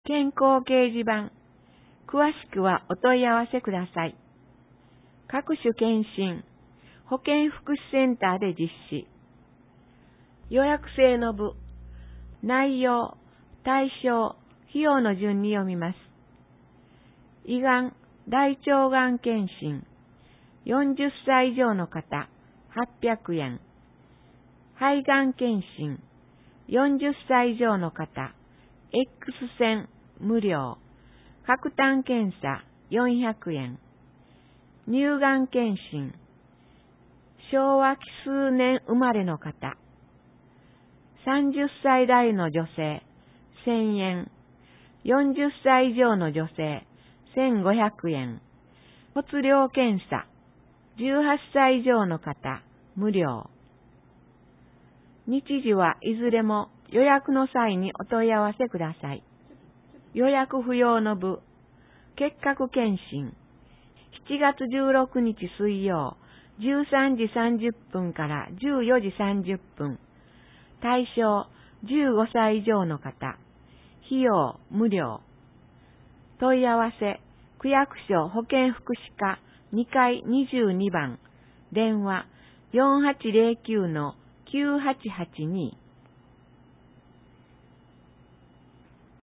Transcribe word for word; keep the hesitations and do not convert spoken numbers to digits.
健康掲示板。詳しくはお問い合わせください。各種検診、保健福祉センターで実施。予約制の部、内容、対象、費用の順に読みます。胃がん、大腸がん検診、よんじゅっさい以上の方、はっぴゃくえん。肺がん検診、よんじゅっさい以上の方、X 線、無料。核炭検査、よんひゃくえん。乳がん検診、昭和数年生まれの方、さんじゅっさい代の女性、せんえん。よんじゅっさい以上の女性、せんごひゃくえん。骨量検査、じゅうはっさい以上の方、無料。日時はいずれも予約の際にお問い合わせください。予約不要の部、結核検診、しちがつじゅうろくにち水曜、じゅうさんじさんじゅっぷんからじゅうよじさんじゅっぷん。対象、じゅうごさい以上の方。費用、無料。問い合わせ、区役所保健福祉課にかいにじゅうにばん。電話、よんはちゼロきゅうのきゅうはちはちに。